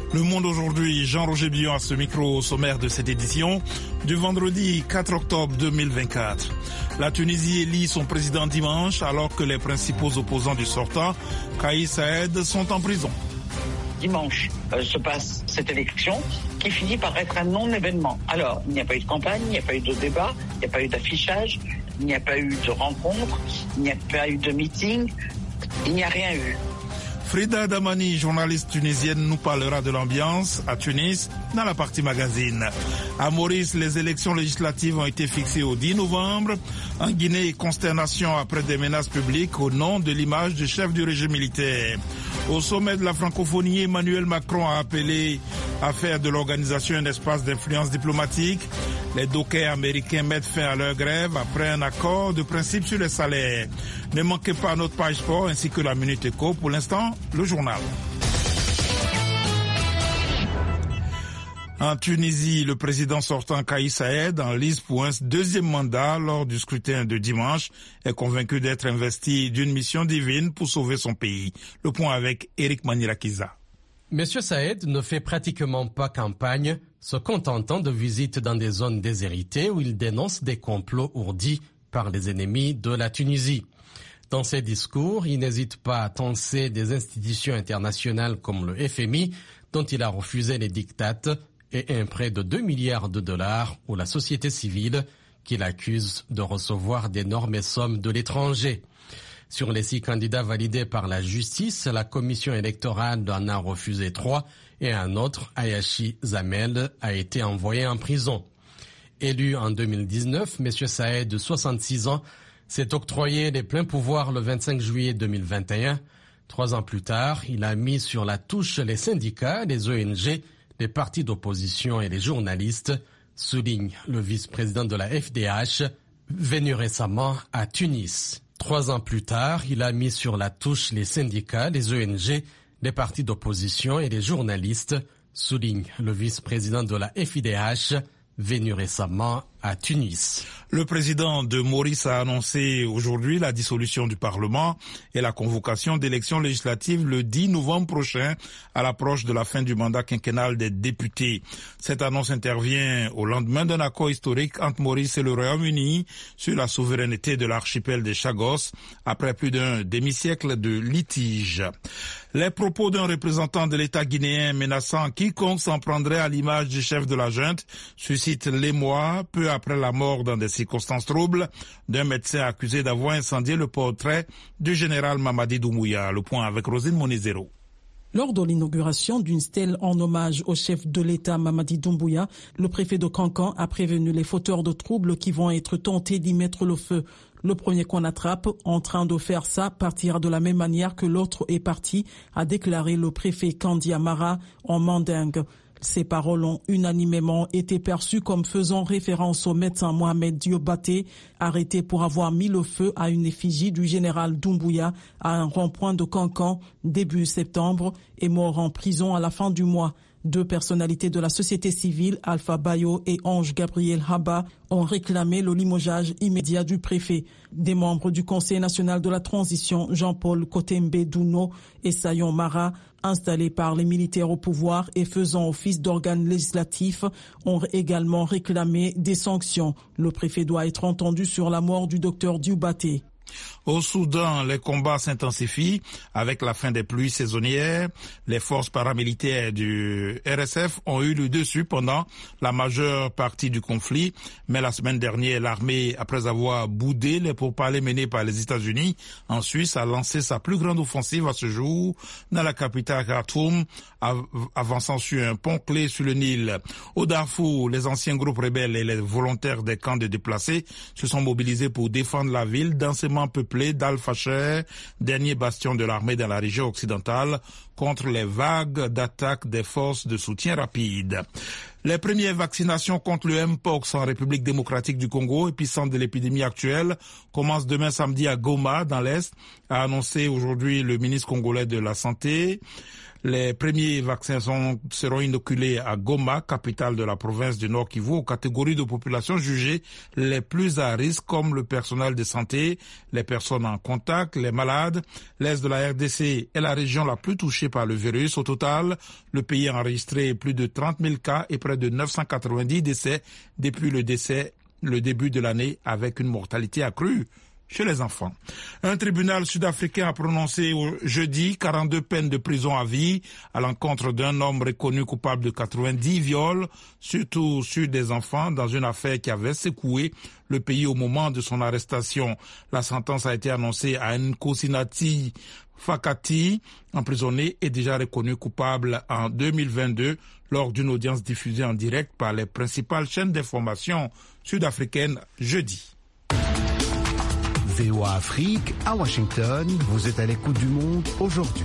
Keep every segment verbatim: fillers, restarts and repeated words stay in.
Le Monde aujourd'hui, Jean-Roger Billon à ce micro au sommaire de cette édition du vendredi quatre octobre deux mille vingt-quatre. La Tunisie élit son président dimanche alors que les principaux opposants du sortant, Kais Saied, sont en prison. Dimanche euh, se passe cette élection qui finit par être un non-événement. Alors, il n'y a pas eu de campagne, il n'y a pas eu de débat, il n'y a pas eu d'affichage, il n'y a pas eu de rencontre, il n'y a pas eu de meeting, il n'y a rien eu. Frida Damani, journaliste tunisienne, nous parlera de l'ambiance à Tunis dans la partie magazine. À Maurice, les élections législatives ont été fixées au dix novembre. En Guinée, consternation après des menaces publiques au nom de l'image du chef du régime militaire. Au sommet de la francophonie, Emmanuel Macron a appelé à faire de l'organisation un espace d'influence diplomatique. Les dockers américains mettent fin à leur grève après un accord de principe sur les salaires. Ne manquez pas notre page sport ainsi que la Minute Éco. Pour l'instant, le journal. En Tunisie, le président sortant Kais Saied, en lice pour un deuxième mandat lors du scrutin de dimanche, est convaincu d'être investi d'une mission divine pour sauver son pays. Le point avec Eric Manirakiza. Monsieur Saied ne fait pratiquement pas campagne, se contentant de visites dans des zones déshéritées où il dénonce des complots ourdis par les ennemis de la Tunisie. Dans ses discours, il n'hésite pas à tancer des institutions internationales comme le F M I, dont il a refusé les diktats, et un prêt de deux milliards de dollars ou la société civile, qu'il accuse de recevoir d'énormes sommes de l'étranger. Sur les six candidats validés par la justice, la commission électorale en a refusé trois et un autre, Ayachi Zamel, a été envoyé en prison. Élu en deux mille dix-neuf, M. Saied, de soixante-six ans, s'est octroyé les pleins pouvoirs le vingt-cinq juillet deux mille vingt et un. Trois ans plus tard, il a mis sur la touche les syndicats, les O N G, les partis d'opposition et les journalistes, souligne le vice-président de la F D H, venu récemment à Tunis. Trois ans plus tard, il a mis sur la touche les syndicats, les O N G, les partis d'opposition et les journalistes, souligne le vice-président de la F D H, venu récemment à Tunis. Le président de Maurice a annoncé aujourd'hui la dissolution du Parlement et la convocation d'élections législatives le dix novembre prochain à l'approche de la fin du mandat quinquennal des députés. Cette annonce intervient au lendemain d'un accord historique entre Maurice et le Royaume-Uni sur la souveraineté de l'archipel des Chagos après plus d'un demi-siècle de litige. Les propos d'un représentant de l'État guinéen menaçant quiconque s'en prendrait à l'image du chef de la junte suscitent l'émoi peu après la mort dans des circonstances troubles d'un médecin accusé d'avoir incendié le portrait du général Mamadi Doumbouya. Le point avec Rosine Monizero. Lors de l'inauguration d'une stèle en hommage au chef de l'État Mamadi Doumbouya, le préfet de Kankan a prévenu les fauteurs de troubles qui vont être tentés d'y mettre le feu. Le premier qu'on attrape en train de faire ça partira de la même manière que l'autre est parti, a déclaré le préfet Kandi Amara en mandingue. Ces paroles ont unanimement été perçues comme faisant référence au médecin Mohamed Diobate, arrêté pour avoir mis le feu à une effigie du général Doumbouya à un rond-point de Kankan début septembre et mort en prison à la fin du mois. Deux personnalités de la société civile, Alpha Bayo et Ange Gabriel Haba, ont réclamé le limogeage immédiat du préfet. Des membres du Conseil national de la transition, Jean-Paul Kotembe Douno et Sayon Mara, installés par les militaires au pouvoir et faisant office d'organes législatifs, ont également réclamé des sanctions. Le préfet doit être entendu sur la mort du docteur Dioubaté. Au Soudan, les combats s'intensifient avec la fin des pluies saisonnières. Les forces paramilitaires du R S F ont eu le dessus pendant la majeure partie du conflit. Mais la semaine dernière, l'armée, après avoir boudé les pourparlers menés par les États-Unis en Suisse, a lancé sa plus grande offensive à ce jour dans la capitale Khartoum, avançant sur un pont clé sur le Nil. Au Darfour, les anciens groupes rebelles et les volontaires des camps de déplacés se sont mobilisés pour défendre la ville densément peuplée d'Al-Fasher, dernier bastion de l'armée dans la région occidentale, contre les vagues d'attaques des forces de soutien rapide. Les premières vaccinations contre le Mpox en République démocratique du Congo, épicentre de l'épidémie actuelle, commencent demain samedi à Goma, dans l'Est, a annoncé aujourd'hui le ministre congolais de la Santé. Les premiers vaccins sont, seront inoculés à Goma, capitale de la province du Nord Kivu, aux catégories de population jugées les plus à risque, comme le personnel de santé, les personnes en contact, les malades. L'Est de la R D C est la région la plus touchée par le virus. Au total, le pays a enregistré plus de trente mille cas et près de neuf cent quatre-vingt-dix décès depuis le décès, le début de l'année, avec une mortalité accrue chez les enfants. Un tribunal sud-africain a prononcé jeudi quarante-deux peines de prison à vie à l'encontre d'un homme reconnu coupable de quatre-vingt-dix viols, surtout sur des enfants, dans une affaire qui avait secoué le pays au moment de son arrestation. La sentence a été annoncée à Nkosinati Fakati, emprisonné et déjà reconnu coupable en deux mille vingt-deux lors d'une audience diffusée en direct par les principales chaînes d'information sud-africaines jeudi. V O A Afrique, à Washington, vous êtes à l'écoute du monde aujourd'hui.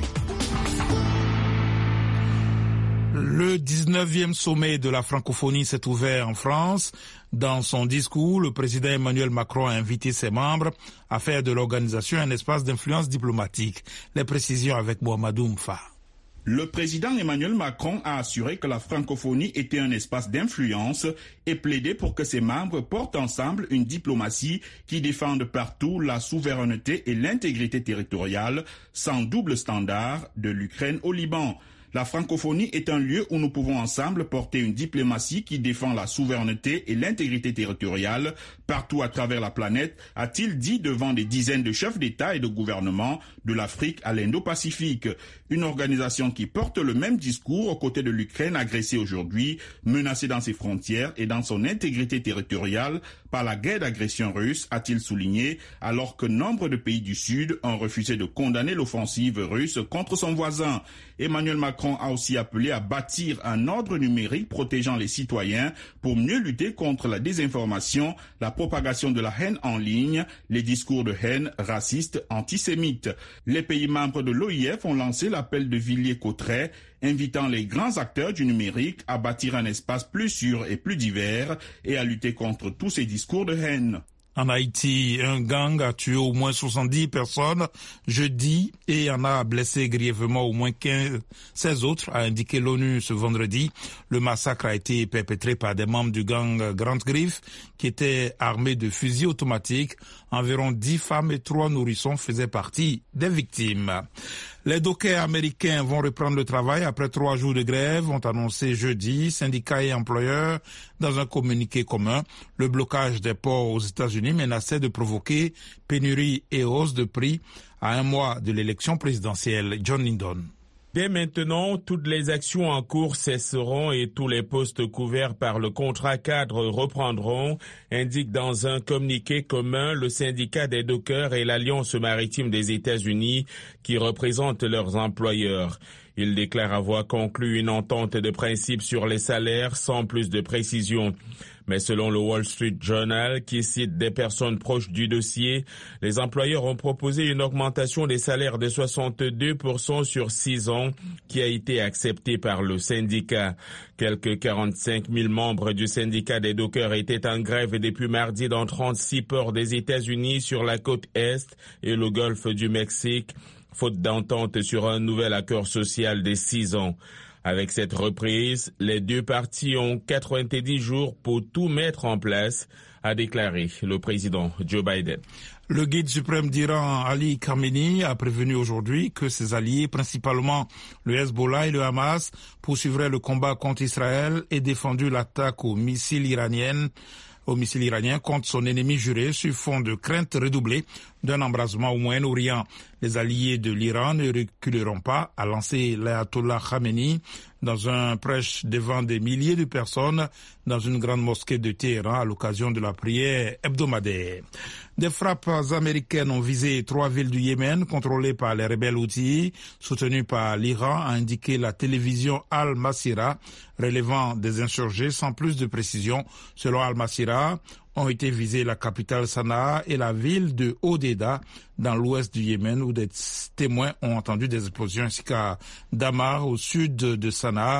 Le dix-neuvième sommet de la francophonie s'est ouvert en France. Dans son discours, le président Emmanuel Macron a invité ses membres à faire de l'organisation un espace d'influence diplomatique. Les précisions avec Mohamedou Mfa. Le président Emmanuel Macron a assuré que la francophonie était un espace d'influence et plaidé pour que ses membres portent ensemble une diplomatie qui défende partout la souveraineté et l'intégrité territoriale sans double standard de l'Ukraine au Liban. La francophonie est un lieu où nous pouvons ensemble porter une diplomatie qui défend la souveraineté et l'intégrité territoriale partout à travers la planète, a-t-il dit devant des dizaines de chefs d'État et de gouvernement de l'Afrique à l'Indo-Pacifique. Une organisation qui porte le même discours aux côtés de l'Ukraine agressée aujourd'hui, menacée dans ses frontières et dans son intégrité territoriale par la guerre d'agression russe, a-t-il souligné, alors que nombre de pays du Sud ont refusé de condamner l'offensive russe contre son voisin. Emmanuel Macron a aussi appelé à bâtir un ordre numérique protégeant les citoyens pour mieux lutter contre la désinformation, la propagation de la haine en ligne, les discours de haine racistes, antisémites. Les pays membres de l'O I F ont lancé l'appel de Villiers-Cotterêts, invitant les grands acteurs du numérique à bâtir un espace plus sûr et plus divers et à lutter contre tous ces discours de haine. En Haïti, un gang a tué au moins soixante-dix personnes jeudi et en a blessé grièvement au moins quinze, seize autres, a indiqué l'ONU ce vendredi. Le massacre a été perpétré par des membres du gang Grande Griffe qui étaient armés de fusils automatiques. Environ dix femmes et trois nourrissons faisaient partie des victimes. Les dockers américains vont reprendre le travail après trois jours de grève, ont annoncé jeudi syndicats et employeurs dans un communiqué commun. Le blocage des ports aux États-Unis menaçait de provoquer pénurie et hausse de prix à un mois de l'élection présidentielle. John Lindon. Dès maintenant, toutes les actions en cours cesseront et tous les postes couverts par le contrat cadre reprendront, indique dans un communiqué commun le syndicat des dockers et l'Alliance maritime des États-Unis qui représentent leurs employeurs. Il déclare avoir conclu une entente de principe sur les salaires sans plus de précision. Mais selon le Wall Street Journal, qui cite des personnes proches du dossier, les employeurs ont proposé une augmentation des salaires de soixante-deux pour cent sur six ans, qui a été acceptée par le syndicat. Quelques quarante-cinq mille membres du syndicat des dockers étaient en grève depuis mardi dans trente-six ports des États-Unis sur la côte Est et le golfe du Mexique, faute d'entente sur un nouvel accord social de six ans. Avec cette reprise, les deux parties ont quatre-vingt-dix jours pour tout mettre en place, a déclaré le président Joe Biden. Le guide suprême d'Iran, Ali Khamenei, a prévenu aujourd'hui que ses alliés, principalement le Hezbollah et le Hamas, poursuivraient le combat contre Israël et défendu l'attaque aux missiles iraniennes au missile iranien contre son ennemi juré sur fond de crainte redoublée d'un embrasement au Moyen-Orient. Les alliés de l'Iran ne reculeront pas, a lancé l'ayatollah Khamenei dans un prêche devant des milliers de personnes dans une grande mosquée de Téhéran à l'occasion de la prière hebdomadaire. Des frappes américaines ont visé trois villes du Yémen contrôlées par les rebelles Houthis, soutenues par l'Iran, a indiqué la télévision Al-Masira, relevant des insurgés sans plus de précision. Selon Al-Masira, ont été visées la capitale Sanaa et la ville de Hodeidah dans l'ouest du Yémen où des témoins ont entendu des explosions, ainsi qu'à Damar au sud de Sanaa,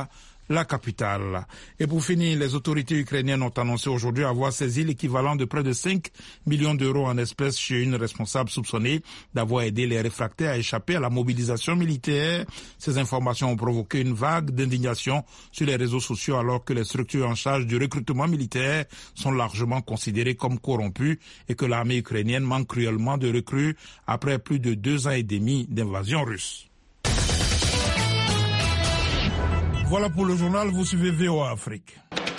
la capitale. Et pour finir, les autorités ukrainiennes ont annoncé aujourd'hui avoir saisi l'équivalent de près de cinq millions d'euros en espèces chez une responsable soupçonnée d'avoir aidé les réfractaires à échapper à la mobilisation militaire. Ces informations ont provoqué une vague d'indignation sur les réseaux sociaux alors que les structures en charge du recrutement militaire sont largement considérées comme corrompues et que l'armée ukrainienne manque cruellement de recrues après plus de deux ans et demi d'invasion russe. Voilà pour le journal, vous suivez V O A Afrique.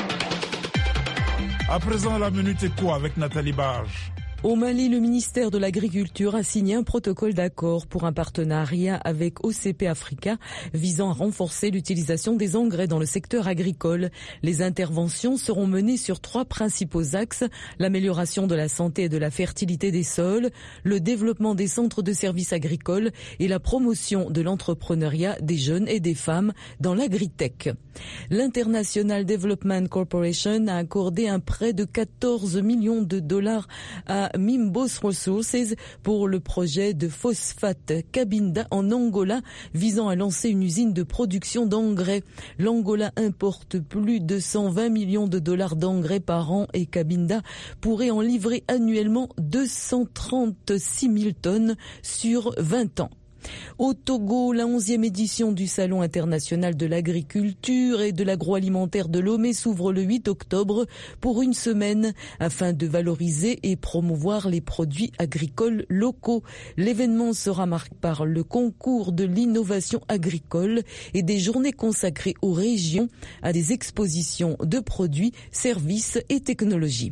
À présent, la Minute Éco avec Nathalie Barge. Au Mali, le ministère de l'Agriculture a signé un protocole d'accord pour un partenariat avec O C P Africa visant à renforcer l'utilisation des engrais dans le secteur agricole. Les interventions seront menées sur trois principaux axes: l'amélioration de la santé et de la fertilité des sols, le développement des centres de services agricoles et la promotion de l'entrepreneuriat des jeunes et des femmes dans l'agritech. L'International Development Corporation a accordé un prêt de quatorze millions de dollars à Mimbos Resources pour le projet de phosphate Cabinda en Angola visant à lancer une usine de production d'engrais. L'Angola importe plus de cent vingt millions de dollars d'engrais par an et Cabinda pourrait en livrer annuellement deux cent trente-six mille tonnes sur vingt ans. Au Togo, la onzième édition du Salon international de l'agriculture et de l'agroalimentaire de Lomé s'ouvre le huit octobre pour une semaine afin de valoriser et promouvoir les produits agricoles locaux. L'événement sera marqué par le concours de l'innovation agricole et des journées consacrées aux régions, à des expositions de produits, services et technologies.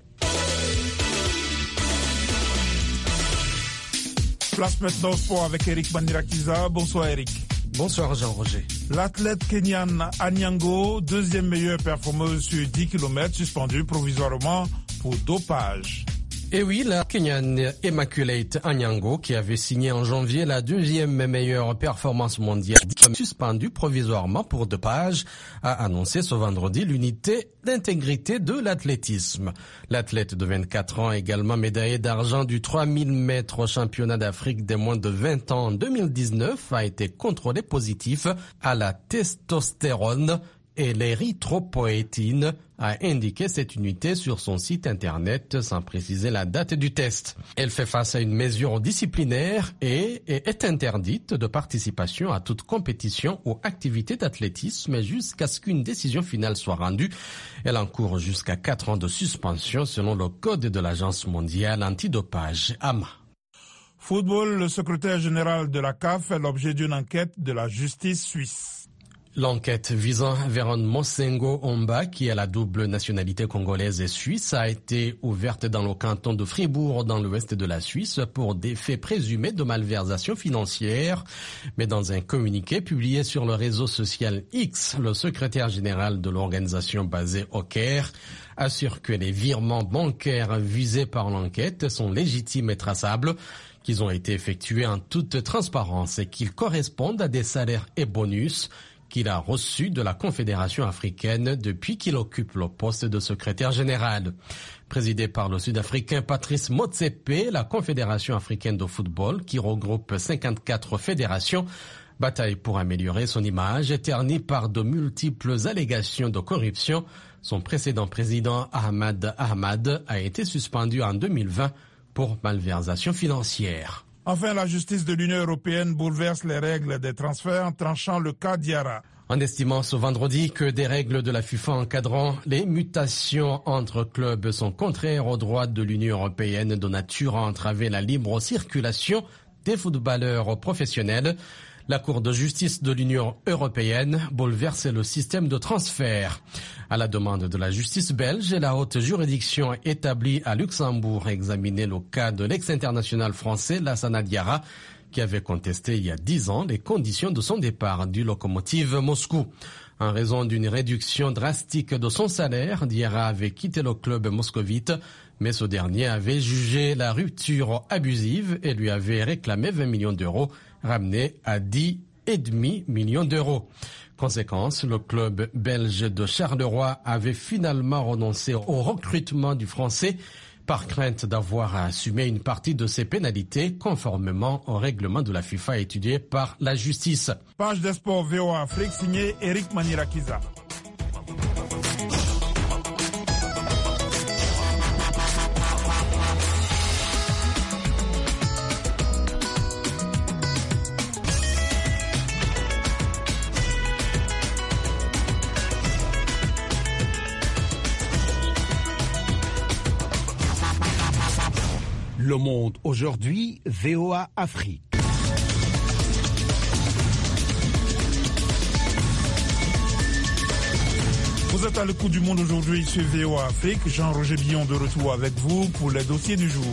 Place maintenant au sport avec Eric Bandirakiza. Bonsoir Eric. Bonsoir Jean-Roger. L'athlète kenyane Anyango, deuxième meilleure performeuse sur dix kilomètres, suspendue provisoirement pour dopage. Et oui, la Kenyane Immaculate Anyango, qui avait signé en janvier la deuxième meilleure performance mondiale, suspendue provisoirement pour dopage, a annoncé ce vendredi l'unité d'intégrité de l'athlétisme. L'athlète de vingt-quatre ans, également médaillé d'argent du trois mille mètres au championnat d'Afrique des moins de vingt ans en deux mille dix-neuf, a été contrôlé positif à la testostérone et l'érythropoïétine, a indiqué cette unité sur son site internet sans préciser la date du test. Elle fait face à une mesure disciplinaire et est interdite de participation à toute compétition ou activité d'athlétisme jusqu'à ce qu'une décision finale soit rendue. Elle encourt jusqu'à quatre ans de suspension selon le code de l'Agence mondiale antidopage, A M A. Football, le secrétaire général de la C A F fait l'objet d'une enquête de la justice suisse. L'enquête visant Véron Mosengo Omba, qui a la double nationalité congolaise et suisse, a été ouverte dans le canton de Fribourg, dans l'ouest de la Suisse, pour des faits présumés de malversation financière. Mais dans un communiqué publié sur le réseau social X, le secrétaire général de l'organisation basée au Caire assure que les virements bancaires visés par l'enquête sont légitimes et traçables, qu'ils ont été effectués en toute transparence et qu'ils correspondent à des salaires et bonus qu'il a reçu de la Confédération africaine depuis qu'il occupe le poste de secrétaire général. Présidée par le Sud-Africain Patrice Motsepe, la Confédération africaine de football, qui regroupe cinquante-quatre fédérations, bataille pour améliorer son image, ternie par de multiples allégations de corruption. Son précédent président Ahmad Ahmad a été suspendu en deux mille vingt pour malversation financière. Enfin, la justice de l'Union européenne bouleverse les règles des transferts en tranchant le cas Diarra. En estimant ce vendredi que des règles de la FIFA encadrant les mutations entre clubs sont contraires aux droits de l'Union européenne de nature à entraver la libre circulation des footballeurs professionnels, la Cour de justice de l'Union européenne bouleverse le système de transfert. À la demande de la justice belge, la haute juridiction établie à Luxembourg a examiné le cas de l'ex-international français Lassana Diarra, qui avait contesté il y a dix ans les conditions de son départ du Lokomotiv Moscou. En raison d'une réduction drastique de son salaire, Diarra avait quitté le club moscovite, mais ce dernier avait jugé la rupture abusive et lui avait réclamé vingt millions d'euros, ramenés à dix virgule cinq millions d'euros. Conséquence, le club belge de Charleroi avait finalement renoncé au recrutement du Français, par crainte d'avoir à assumer une partie de ces pénalités conformément au règlement de la FIFA étudié par la justice. Page des sports V O A Afrique signée Eric Manirakiza. Le Monde aujourd'hui, V O A Afrique. Vous êtes à l'écoute du Monde aujourd'hui sur V O A Afrique. Jean-Roger Billon de retour avec vous pour les dossiers du jour.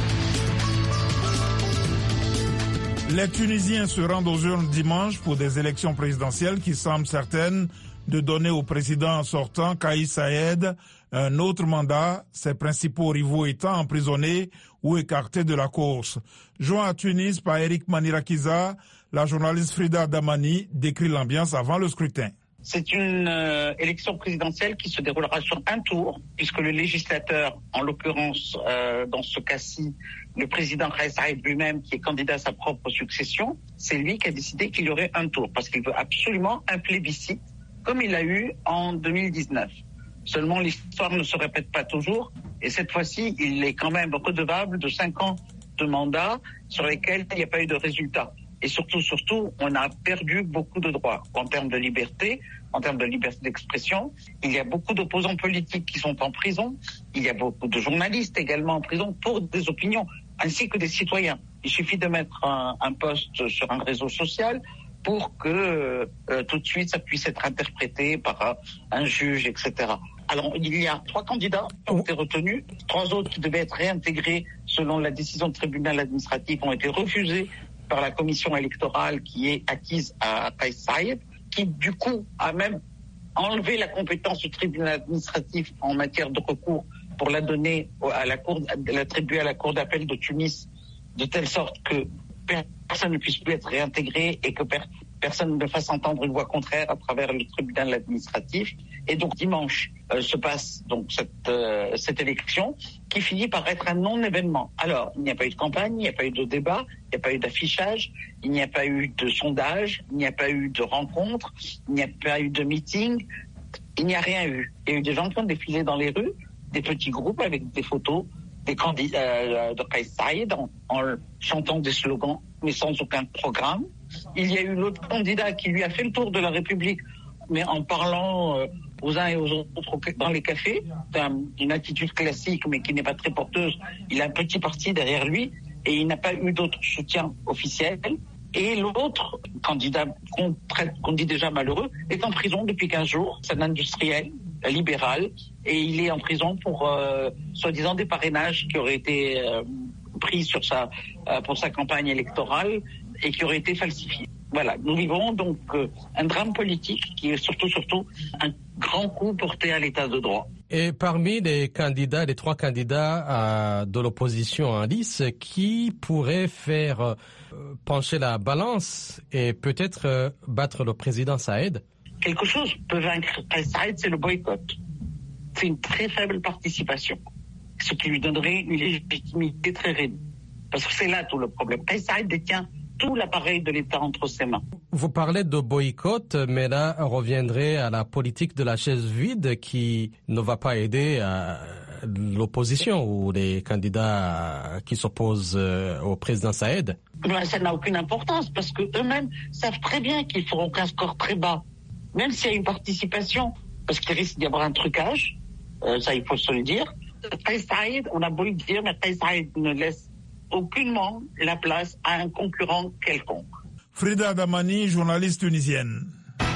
Les Tunisiens se rendent aux urnes dimanche pour des élections présidentielles qui semblent certaines de donner au président sortant, Kais Saied, un autre mandat, ses principaux rivaux étant emprisonnés ou écartés de la course. Joint à Tunis par Eric Manirakiza, la journaliste Frida Damani décrit l'ambiance avant le scrutin. C'est une euh, élection présidentielle qui se déroulera sur un tour, puisque le législateur, en l'occurrence euh, dans ce cas-ci, le président Kais Saied lui-même, qui est candidat à sa propre succession, c'est lui qui a décidé qu'il y aurait un tour, parce qu'il veut absolument un plébiscite, comme il l'a eu en deux mille dix-neuf. Seulement, l'histoire ne se répète pas toujours, et cette fois-ci, il est quand même redevable de cinq ans de mandat sur lesquels il n'y a pas eu de résultat. Et surtout, surtout, on a perdu beaucoup de droits en termes de liberté, en termes de liberté d'expression. Il y a beaucoup d'opposants politiques qui sont en prison. Il y a beaucoup de journalistes également en prison pour des opinions, ainsi que des citoyens. Il suffit de mettre un, un post sur un réseau social pour que euh, tout de suite ça puisse être interprété par euh, un juge, et cetera. Alors, il y a trois candidats qui ont été retenus. Trois autres qui devaient être réintégrés selon la décision du tribunal administratif ont été refusés par la commission électorale qui est acquise à Kais Saied, qui du coup a même enlevé la compétence du tribunal administratif en matière de recours pour la donner à la cour, l'attribuer à la cour d'appel de Tunis, de telle sorte que personne ne puisse plus être réintégré et que per- personne ne fasse entendre une voix contraire à travers le tribunal administratif. Et donc dimanche euh, se passe donc cette, euh, cette élection qui finit par être un non-événement. Alors, il n'y a pas eu de campagne, il n'y a pas eu de débat, il n'y a pas eu d'affichage, il n'y a pas eu de sondage, il n'y a pas eu de rencontre, il n'y a pas eu de meeting, il n'y a rien eu. Il y a eu des gens qui ont défilé dans les rues, des petits groupes avec des photos des candidats euh, de Kais Saied en, en chantant des slogans, mais sans aucun programme. Il y a eu l'autre candidat qui lui a fait le tour de la République, mais en parlant euh, aux uns et aux autres dans les cafés. C'est un, une attitude classique, mais qui n'est pas très porteuse. Il a un petit parti derrière lui et il n'a pas eu d'autre soutien officiel. Et l'autre candidat qu'on, qu'on dit déjà malheureux est en prison depuis quinze jours. C'est un industriel libéral et il est en prison pour euh, soi-disant des parrainages qui auraient été euh, pris sur sa, euh, pour sa campagne électorale et qui auraient été falsifiés. Voilà, nous vivons donc euh, un drame politique qui est surtout, surtout un grand coup porté à l'état de droit. Et parmi les candidats, les trois candidats euh, de l'opposition en lice, qui pourrait faire euh, pencher la balance et peut-être euh, battre le président Saied? Quelque chose peut vaincre Saied, c'est le boycott. C'est une très faible participation, ce qui lui donnerait une légitimité très réduite. Parce que c'est là tout le problème. Saied détient tout l'appareil de l'État entre ses mains. Vous parlez de boycott, mais là, on reviendrait à la politique de la chaise vide qui ne va pas aider à l'opposition ou les candidats qui s'opposent au président Saied. Mais ça n'a aucune importance parce qu'eux-mêmes savent très bien qu'ils feront qu'un score très bas, même s'il y a une participation, parce qu'il risque d'y avoir un trucage, euh, ça il faut se le dire. Kais Saied, on a beau le dire, mais Kais Saied ne laisse aucunement la place à un concurrent quelconque. Frida Damani, journaliste tunisienne.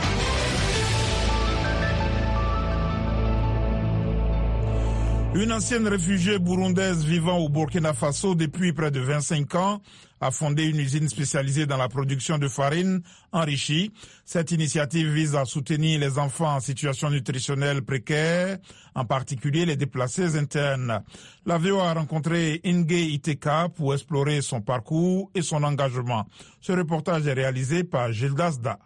Une ancienne réfugiée burundaise vivant au Burkina Faso depuis près de vingt-cinq ans a fondé une usine spécialisée dans la production de farine enrichie. Cette initiative vise à soutenir les enfants en situation nutritionnelle précaire, en particulier les déplacés internes. La V O A a rencontré Inge Iteka pour explorer son parcours et son engagement. Ce reportage est réalisé par Gildas Da.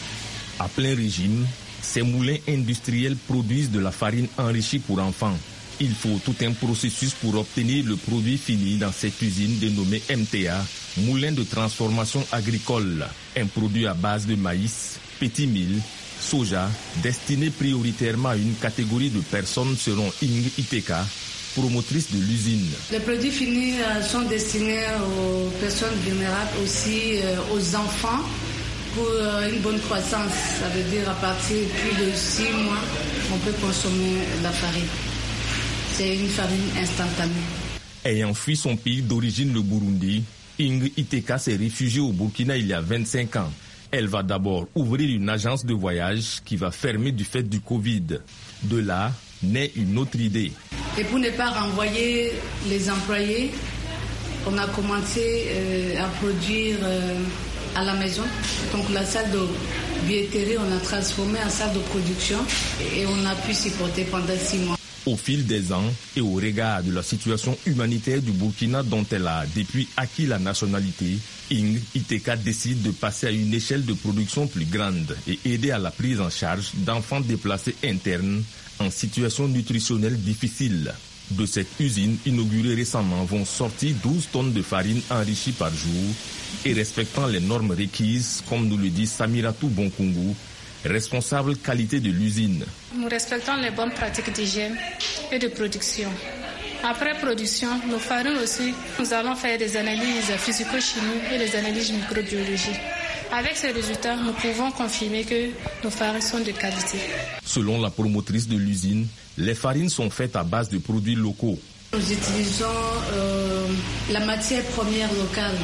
À plein régime, ces moulins industriels produisent de la farine enrichie pour enfants. Il faut tout un processus pour obtenir le produit fini dans cette usine dénommée M T A, Moulin de transformation agricole, un produit à base de maïs, petit mil, soja, destiné prioritairement à une catégorie de personnes selon Ing Iteka, promotrice de l'usine. Les produits finis sont destinés aux personnes vulnérables, aussi aux enfants, pour une bonne croissance. Ça veut dire à partir de plus de six mois, on peut consommer la farine. C'est une farine instantanée. Ayant fui son pays d'origine, le Burundi, Ing Iteka s'est réfugiée au Burkina il y a vingt-cinq ans. Elle va d'abord ouvrir une agence de voyage qui va fermer du fait du Covid. De là, naît une autre idée. Et pour ne pas renvoyer les employés, on a commencé euh, à produire euh, à la maison. Donc la salle de billetterie, on a transformé en salle de production et on a pu s'y porter pendant six mois. Au fil des ans et au regard de la situation humanitaire du Burkina dont elle a depuis acquis la nationalité, Ing Iteka décide de passer à une échelle de production plus grande et aider à la prise en charge d'enfants déplacés internes en situation nutritionnelle difficile. De cette usine inaugurée récemment vont sortir douze tonnes de farine enrichie par jour et respectant les normes requises, comme nous le dit Samiratou Bonkungu, responsable qualité de l'usine. Nous respectons les bonnes pratiques d'hygiène et de production. Après production, nos farines aussi, nous allons faire des analyses physico-chimiques et des analyses microbiologiques. Avec ces résultats, nous pouvons confirmer que nos farines sont de qualité. Selon la promotrice de l'usine, les farines sont faites à base de produits locaux. Nous utilisons euh, la matière première locale,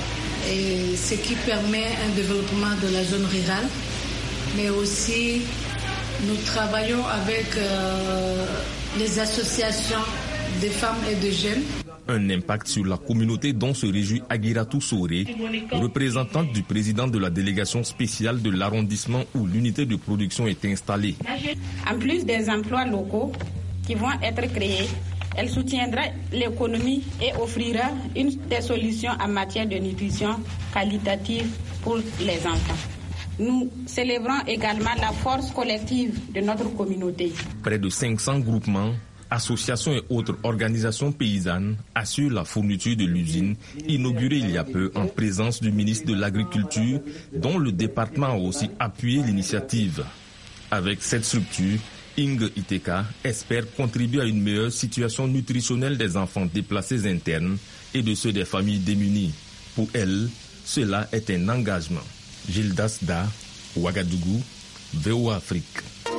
et ce qui permet un développement de la zone rurale. Mais aussi, nous travaillons avec euh, les associations des femmes et des jeunes. Un impact sur la communauté dont se réjouit Agiratou Soré, représentante du président de la délégation spéciale de l'arrondissement où l'unité de production est installée. En plus des emplois locaux qui vont être créés, elle soutiendra l'économie et offrira une des solutions en matière de nutrition qualitative pour les enfants. Nous célébrons également la force collective de notre communauté. Près de cinq cents groupements, associations et autres organisations paysannes assurent la fourniture de l'usine inaugurée il y a peu en présence du ministre de l'Agriculture, dont le département a aussi appuyé l'initiative. Avec cette structure, Ing Iteka espère contribuer à une meilleure situation nutritionnelle des enfants déplacés internes et de ceux des familles démunies. Pour elle, cela est un engagement. Gildas Da, Ouagadougou, V O A Afrique.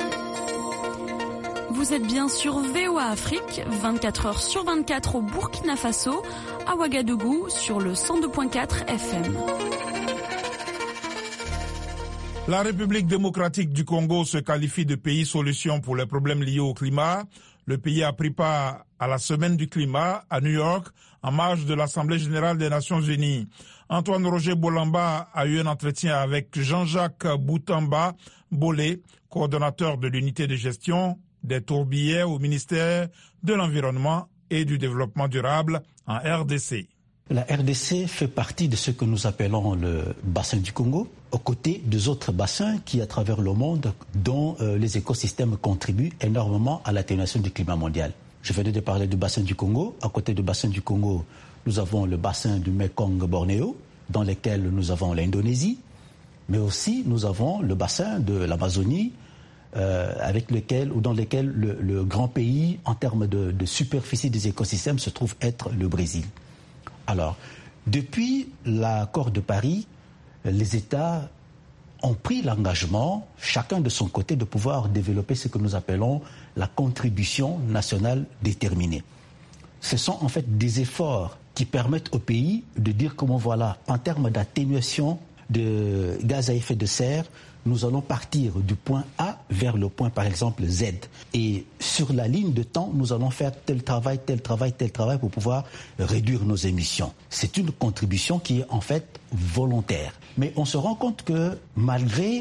Vous êtes bien sur V O A Afrique, vingt-quatre heures sur vingt-quatre au Burkina Faso, à Ouagadougou sur le cent deux virgule quatre F M. La République démocratique du Congo se qualifie de pays solution pour les problèmes liés au climat. Le pays a pris part à la semaine du climat à New York en marge de l'Assemblée générale des Nations unies. Antoine Roger Bolamba a eu un entretien avec Jean-Jacques Boutamba Bolé, coordonnateur de l'unité de gestion des tourbières au ministère de l'Environnement et du Développement durable en R D C. La R D C fait partie de ce que nous appelons le bassin du Congo, aux côtés des autres bassins qui, à travers le monde, dont euh, les écosystèmes contribuent énormément à l'atténuation du climat mondial. Je venais de parler du bassin du Congo. À côté du bassin du Congo, nous avons le bassin du Mekong-Bornéo, dans lequel nous avons l'Indonésie, mais aussi nous avons le bassin de l'Amazonie, euh, avec lequel ou dans lequel le, le grand pays, en termes de, de superficie des écosystèmes, se trouve être le Brésil. Alors, depuis l'accord de Paris, les États ont pris l'engagement, chacun de son côté, de pouvoir développer ce que nous appelons la contribution nationale déterminée. Ce sont en fait des efforts qui permettent au pays de dire comment voilà, en termes d'atténuation de gaz à effet de serre, nous allons partir du point A vers le point, par exemple, Z. Et sur la ligne de temps, nous allons faire tel travail, tel travail, tel travail pour pouvoir réduire nos émissions. C'est une contribution qui est en fait volontaire. Mais on se rend compte que malgré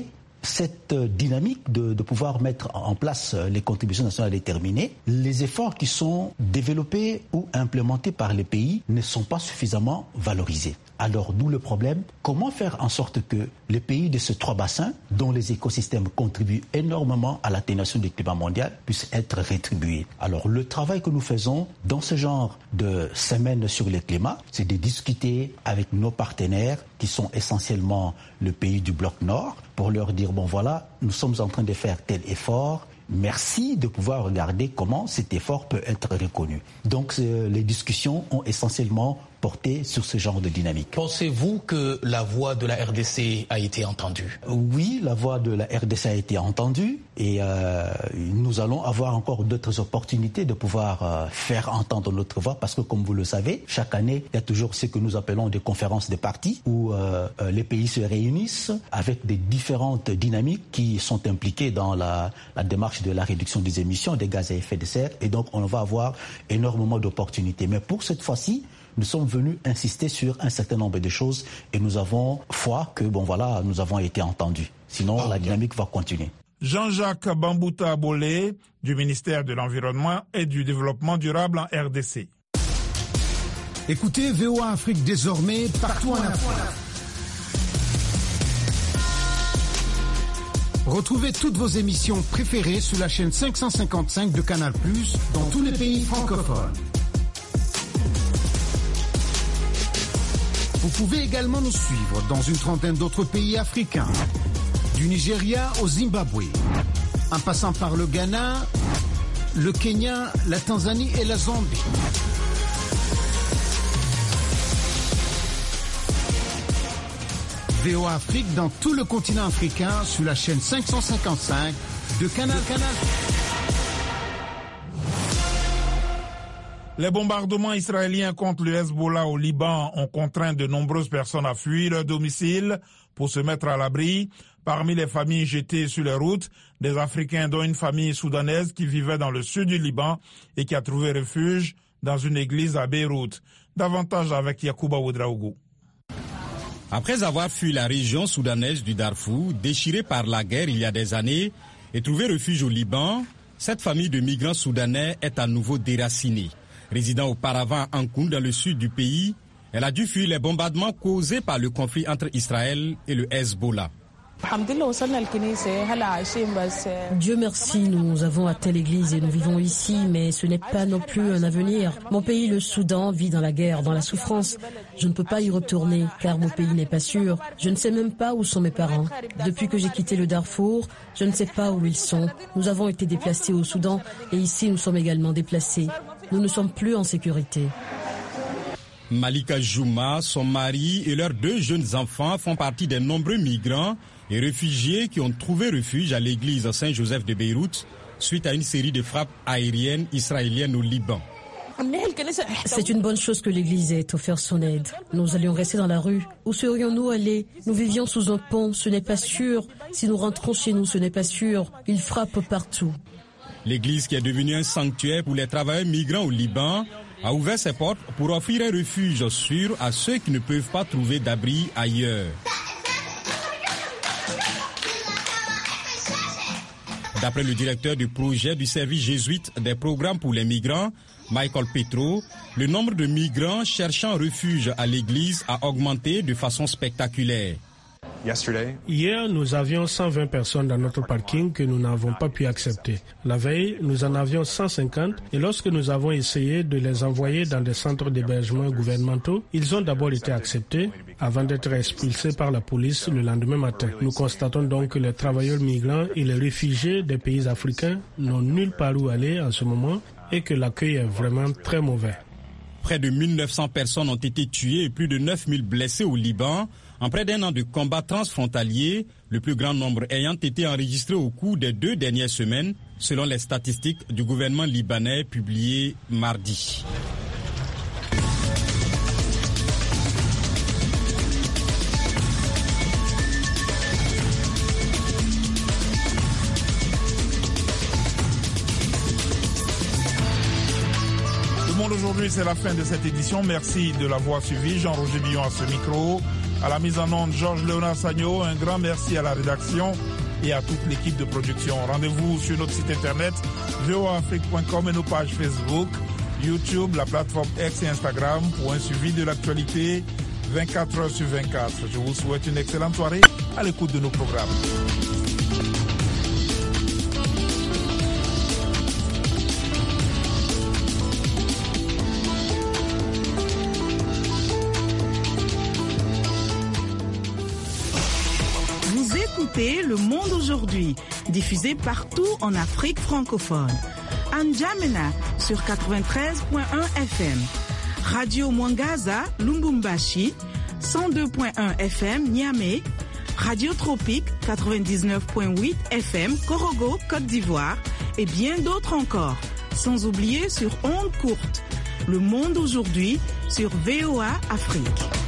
cette dynamique de, de pouvoir mettre en place les contributions nationales déterminées, les efforts qui sont développés ou implémentés par les pays ne sont pas suffisamment valorisés. Alors d'où le problème, comment faire en sorte que les pays de ces trois bassins, dont les écosystèmes contribuent énormément à l'atténuation du climat mondial, puissent être rétribués. Alors le travail que nous faisons dans ce genre de semaine sur le climat, c'est de discuter avec nos partenaires qui sont essentiellement le pays du bloc nord, pour leur dire, bon voilà, nous sommes en train de faire tel effort, merci de pouvoir regarder comment cet effort peut être reconnu. Donc les discussions ont essentiellement porté sur ce genre de dynamique. Pensez-vous que la voix de la R D C a été entendue? Oui, la voix de la R D C a été entendue et euh, nous allons avoir encore d'autres opportunités de pouvoir euh, faire entendre notre voix parce que comme vous le savez, chaque année, il y a toujours ce que nous appelons des conférences de partis où euh, les pays se réunissent avec des différentes dynamiques qui sont impliquées dans la, la démarche de la réduction des émissions des gaz à effet de serre et donc on va avoir énormément d'opportunités. Mais pour cette fois-ci, nous sommes venus insister sur un certain nombre de choses et nous avons foi que, bon voilà, nous avons été entendus. Sinon, oh, la dynamique va continuer. Jean-Jacques Bambouta Bolé, du ministère de l'Environnement et du Développement durable en R D C. Écoutez V O A Afrique désormais partout en Afrique. Retrouvez toutes vos émissions préférées sur la chaîne cinq cent cinquante-cinq de Canal plus, dans tous les pays francophones. Vous pouvez également nous suivre dans une trentaine d'autres pays africains, du Nigeria au Zimbabwe, en passant par le Ghana, le Kenya, la Tanzanie et la Zambie. V O A Afrique dans tout le continent africain sur la chaîne cinq cent cinquante-cinq de Canal Canal. Les bombardements israéliens contre le Hezbollah au Liban ont contraint de nombreuses personnes à fuir leur domicile pour se mettre à l'abri. Parmi les familles jetées sur les routes, des Africains dont une famille soudanaise qui vivait dans le sud du Liban et qui a trouvé refuge dans une église à Beyrouth. Davantage avec Yacouba Ouedraogo. Après avoir fui la région soudanaise du Darfour, déchirée par la guerre il y a des années, et trouvé refuge au Liban, cette famille de migrants soudanais est à nouveau déracinée. Résidant auparavant à Ankoun dans le sud du pays, elle a dû fuir les bombardements causés par le conflit entre Israël et le Hezbollah. Dieu merci, nous avons atteint l'église et nous vivons ici, mais ce n'est pas non plus un avenir. Mon pays, le Soudan, vit dans la guerre, dans la souffrance. Je ne peux pas y retourner car mon pays n'est pas sûr. Je ne sais même pas où sont mes parents. Depuis que j'ai quitté le Darfour, je ne sais pas où ils sont. Nous avons été déplacés au Soudan et ici nous sommes également déplacés. Nous ne sommes plus en sécurité. Malika Jouma, son mari et leurs deux jeunes enfants font partie des nombreux migrants et réfugiés qui ont trouvé refuge à l'église Saint-Joseph de Beyrouth suite à une série de frappes aériennes israéliennes au Liban. C'est une bonne chose que l'église ait offert son aide. Nous allions rester dans la rue. Où serions-nous allés? Nous vivions sous un pont, ce n'est pas sûr. Si nous rentrons chez nous, ce n'est pas sûr. Ils frappent partout. L'église, qui est devenue un sanctuaire pour les travailleurs migrants au Liban, a ouvert ses portes pour offrir un refuge sûr à ceux qui ne peuvent pas trouver d'abri ailleurs. D'après le directeur du projet du service jésuite des programmes pour les migrants, Michael Petro, le nombre de migrants cherchant refuge à l'église a augmenté de façon spectaculaire. Hier, nous avions cent vingt personnes dans notre parking que nous n'avons pas pu accepter. La veille, nous en avions cent cinquante et lorsque nous avons essayé de les envoyer dans des centres d'hébergement gouvernementaux, ils ont d'abord été acceptés avant d'être expulsés par la police le lendemain matin. Nous constatons donc que les travailleurs migrants et les réfugiés des pays africains n'ont nulle part où aller en ce moment et que l'accueil est vraiment très mauvais. Près de mille neuf cents personnes ont été tuées et plus de neuf mille blessés au Liban en près d'un an de combats transfrontaliers, le plus grand nombre ayant été enregistré au cours des deux dernières semaines, selon les statistiques du gouvernement libanais publiées mardi. Aujourd'hui, c'est la fin de cette édition. Merci de l'avoir suivi. Jean-Roger Billon à ce micro. À la mise en onde, Georges Léonard Sagno. Un grand merci à la rédaction et à toute l'équipe de production. Rendez-vous sur notre site internet v o a afrique point com et nos pages Facebook, YouTube, la plateforme X et Instagram pour un suivi de l'actualité vingt-quatre heures sur vingt-quatre. Je vous souhaite une excellente soirée à l'écoute de nos programmes. Vous écoutez Le Monde aujourd'hui, diffusé partout en Afrique francophone. N'Djamena sur quatre-vingt-treize point un F M. Radio Mwangaza, Lubumbashi, cent deux point un F M, Niamey. Radio Tropique, quatre-vingt-dix-neuf point huit F M, Korogo, Côte d'Ivoire. Et bien d'autres encore. Sans oublier sur ondes courtes. Le Monde aujourd'hui sur V O A Afrique.